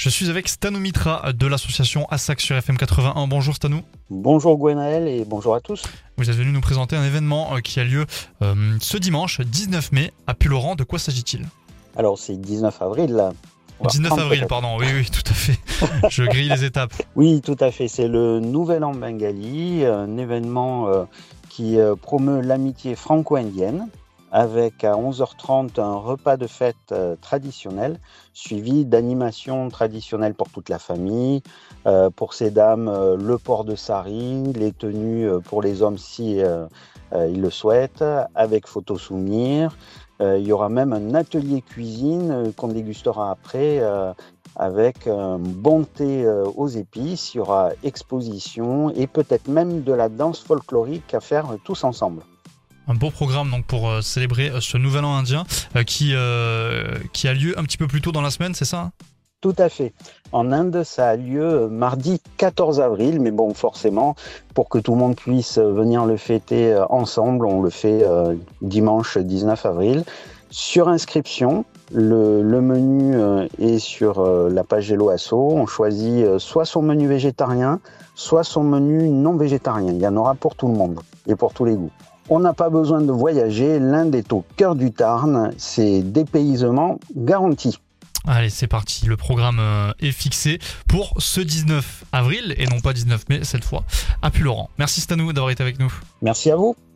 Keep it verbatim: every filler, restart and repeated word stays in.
Je suis avec Stanou Mitra de l'association ASSAC sur F M quatre-vingt-un. Bonjour Stanou. Bonjour Gwenaël et bonjour à tous. Vous êtes venu nous présenter un événement qui a lieu euh, ce dimanche dix-neuf mai à Pulloran. De quoi s'agit-il ? Alors c'est dix-neuf avril là. dix-neuf avril, peut-être. Pardon, oui, oui, tout à fait. Je grille les étapes. Oui, tout à fait. C'est le Nouvel An Bengali, un événement euh, qui euh, promeut l'amitié franco-indienne, avec à onze heures trente un repas de fête euh, traditionnel, suivi d'animations traditionnelles pour toute la famille. Euh, pour ces dames, euh, le port de sari, les tenues euh, pour les hommes si euh, euh, ils le souhaitent, avec photo souvenir. Euh, il y aura même un atelier cuisine euh, qu'on dégustera après euh, avec un bon thé euh, aux épices. Il y aura exposition et peut-être même de la danse folklorique à faire euh, tous ensemble. Un beau programme donc pour euh, célébrer euh, ce nouvel an indien euh, qui, euh, qui a lieu un petit peu plus tôt dans la semaine, c'est ça hein ? Tout à fait. En Inde, ça a lieu mardi quatorze avril, mais bon, forcément, pour que tout le monde puisse venir le fêter ensemble, on le fait euh, dimanche dix-neuf avril. Sur inscription, le, le menu euh, est sur euh, la page Hello Asso. On choisit euh, soit son menu végétarien, soit son menu non végétarien. Il y en aura pour tout le monde et pour tous les goûts. On n'a pas besoin de voyager, l'Inde est au cœur du Tarn, c'est dépaysement garanti. Allez, c'est parti, le programme est fixé pour ce dix-neuf avril et non pas dix-neuf mai cette fois à Pulloran. Merci Stanou d'avoir été avec nous. Merci à vous.